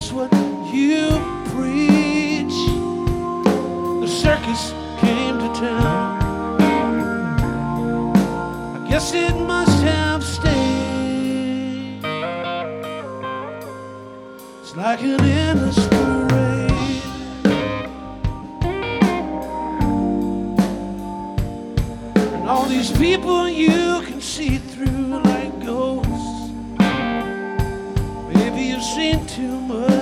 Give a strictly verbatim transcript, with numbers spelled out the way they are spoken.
is what you preach. The circus came to town. I guess it must have stayed. It's like an endless parade. And all these people you can see through like ghosts. Maybe you've seen too much.